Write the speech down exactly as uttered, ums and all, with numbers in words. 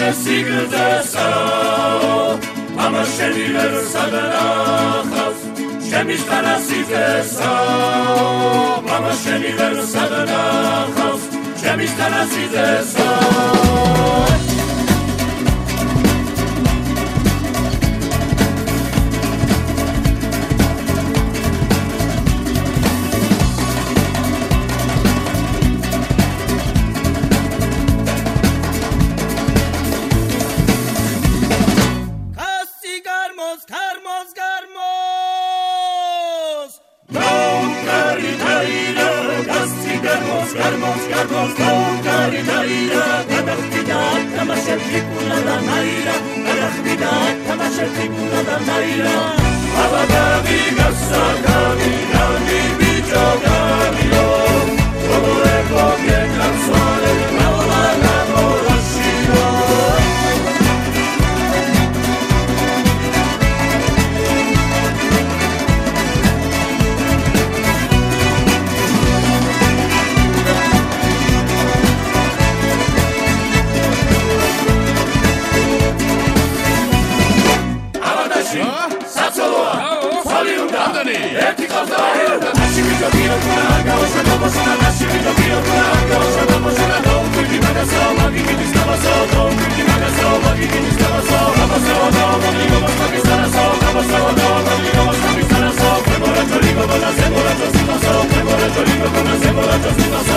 სიგრძესა მამა შენი ვერ სადანახავს ჩემი სტანასიძესა მამა შენი ვერ სადანახავს ჩემი სტანასიძესა Garmos, garmos, tokari naira, kadakhtida, tamasheti kula da naira, kadakhtida, tamasheti kula da naira. Abadavi gasakami, nami bijogami lo, kore koke kansole, naola namorashiro. ერთი ყავდა ერთა ნაში ვიჯობიო გაუშვა დაბოსა ნაში ვიჯობიო გაუშვა დაბოსა დაუკვირდი მაგასო მაგიგიდის დაბასო დაუკვირდი მაგასო მაგიგიდის დაბასო დაბასო დაუკვირდი მაგასო დაბასო დაბასო დაუკვირდი მაგასო დაბასო პრემორა ჯოლი გოგონა ზემორა ჯოსიტასო პრემორა ჯოლი გოგონა ზემორა ჯოსიტასო